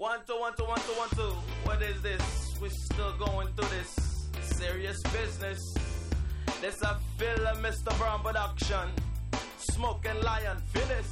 1 2 1 2 1 2 1 2. What is this? We're still going through this serious business. This a filler, Mr. Brown production. Smoking Lion, feel this.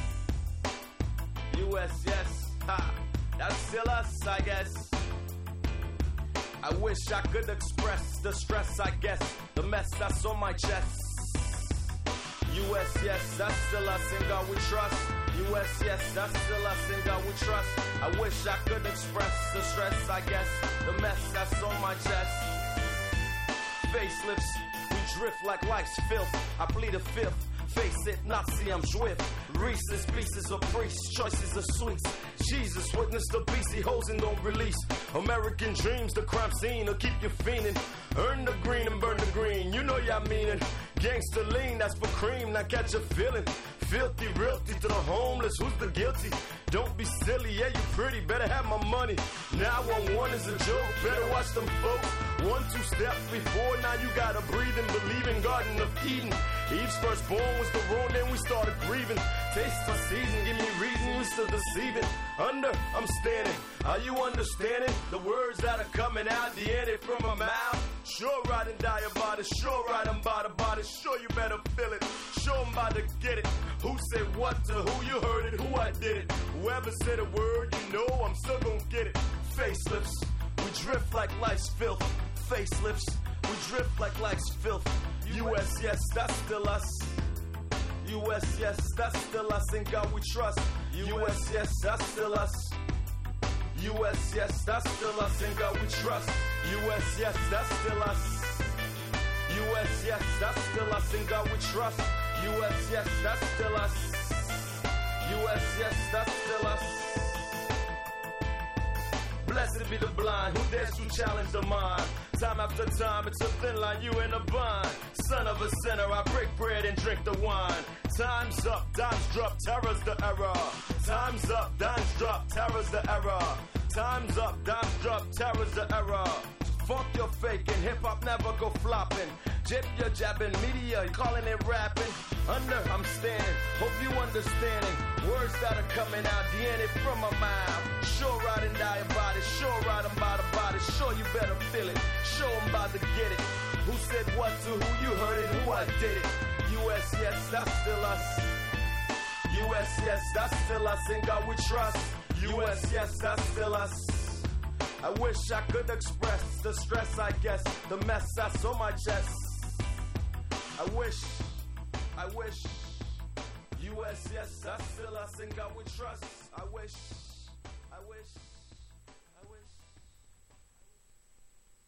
US, yes, ha. That's still us, I guess. I wish I could express the stress, I guess. The mess that's on my chest. US, yes, that's still us, in God we trust. US, yes, that's still us, in God we trust. I wish I could express the stress, I guess. The mess that's on my chest. Facelifts, we drift like life's filth. I plead the fifth. Face it, Nazi, I'm swift. Reese's pieces of priests, choices of sweets. Jesus, witness the beast, he holds and don't release. American dreams, the crime scene will keep you fiending. Earn the green and burn the green, you know y'all mean it. Gangsta lean, that's for cream, now catch a feeling. Filthy, realty to the homeless, who's the guilty? Don't be silly, yeah, you pretty, better have my money. 911 is a joke, better watch them folks. 1 2 steps before, now you gotta breathe and believe in Garden of Eden. Eve's firstborn was the wrong, then we started grieving. Taste the season, give me reason, we still deceiving. Under, I'm standing, are you understanding? The words that are coming out, the end it from my mouth. Sure ride and die about it, sure ride and about it. Sure you better feel it, sure I'm about to get it. Who said what to who, you heard it, who I did it. Whoever said a word, you know I'm still gon' get it. Facelifts, we drift like life's filth. Facelifts, we drift like life's filth. US, yes, that's still us. US, yes, that's still us, in God we trust. US, yes, that's still us. US, yes, that's still us, in God we trust. US, yes, that's still us. US, yes, that's still us, in God we trust. US, yes, that's still us. US, yes, that's still us. Blessed be the blind who dares to challenge the mind. Time after time, it's a thin line, you in a bind. Son of a sinner, I break bread and drink the wine. Time's up, dimes drop, terror's the error. Time's up, dimes drop, terror's the error. Time's up, dimes drop, terror's the error. Fuck your faking, hip-hop never go flopping. Jip, you're jabbing, media, you calling it rapping. Under, I'm standing, hope you understanding. Words that are coming out, the end it from my mouth. Sure ride and die about it, sure ride about it. Sure you better feel it, sure I'm about to get it. Who said what to who, you heard it, who I did it. US, yes, that's still us. US, yes, that's still us, in God we trust. US, yes, that's still us. I wish I could express the stress, I guess, the mess that's on my chest. I wish, US, yes, that's still us, in God we trust. I wish.